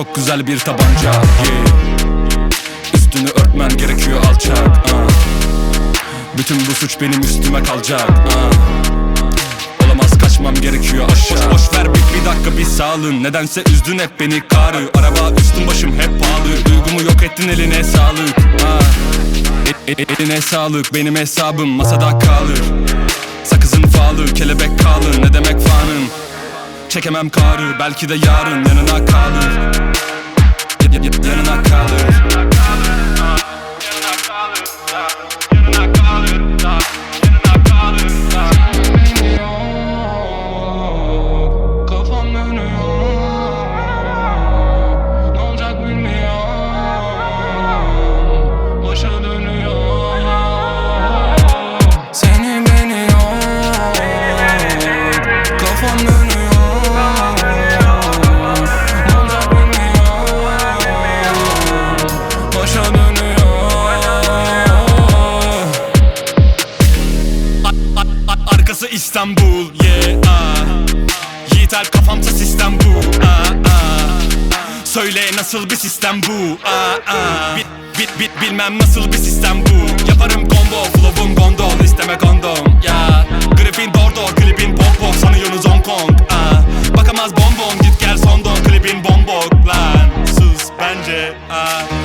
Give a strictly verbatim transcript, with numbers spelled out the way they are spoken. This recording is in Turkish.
çok güzel bir tabanca, yeah. Üstünü örtmen gerekiyor alçak, uh. Bütün bu suç benim üstüme kalacak, uh. Olamaz, kaçmam gerekiyor aşağı. Boş, boş ver bir, bir dakika bir sağlığın. Nedense üzdün hep beni karı. Araba üstüm başım hep pahalı. Duygumu yok ettin, eline sağlık, uh. e, e, Eline sağlık, benim hesabım masada kalır. Sakızın falı, kelebek kalır. Ne demek fanım? Çekemem karı, belki de yarın yanına kalır. y- y- Yanına kalır. Kafam dönüyor, ne olacak bilmiyorum. Başa dönüyor, seni beni yok. Kafam dönüyor, ne olacak bilmiyorum. Başa dönüyor. A- a- a- Arkası İstanbul, yeah, ah. Yiğiter kafamsa sistem bu, ah, ah. Söyle nasıl bir sistem bu, ah, ah. Bit bit bit bilmem nasıl bir sistem bu. Yaparım combo, flow'um gondol, isteme kondom, ya. Griffin Dordor, klibin pop pop, sanıyorsunuz Hong Kong, ah. Bakamaz bonbon, git gel son don, klibin bombok lan. Sus bence, ah.